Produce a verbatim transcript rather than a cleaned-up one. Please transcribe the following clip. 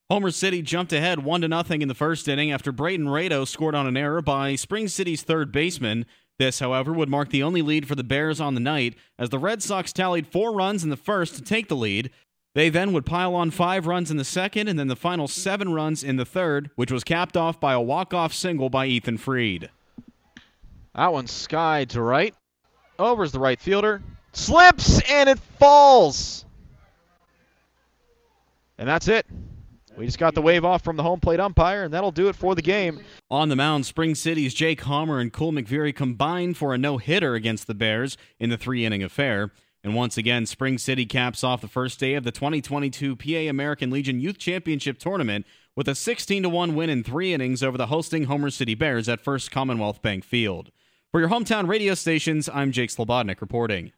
Homer City jumped ahead one to nothing in the first inning after Braden Rado scored on an error by Spring City's third baseman. This, however, would mark the only lead for the Bears on the night, as the Red Sox tallied four runs in the first to take the lead. They then would pile on five runs in the second, and then the final seven runs in the third, which was capped off by a walk-off single by Ethan Freed. That one's skied to right. Over's the right fielder. Slips, and it falls. And that's it. We just got the wave off from the home plate umpire, and that'll do it for the game. On the mound, Spring City's Jake Homer and Cole McVeary combined for a no-hitter against the Bears in the three-inning affair. And once again, Spring City caps off the first day of the twenty twenty-two P A American Legion Youth Championship Tournament with a sixteen to one win in three innings over the hosting Homer City Bears at First Commonwealth Bank Field. For your hometown radio stations, I'm Jake Slobodnik reporting.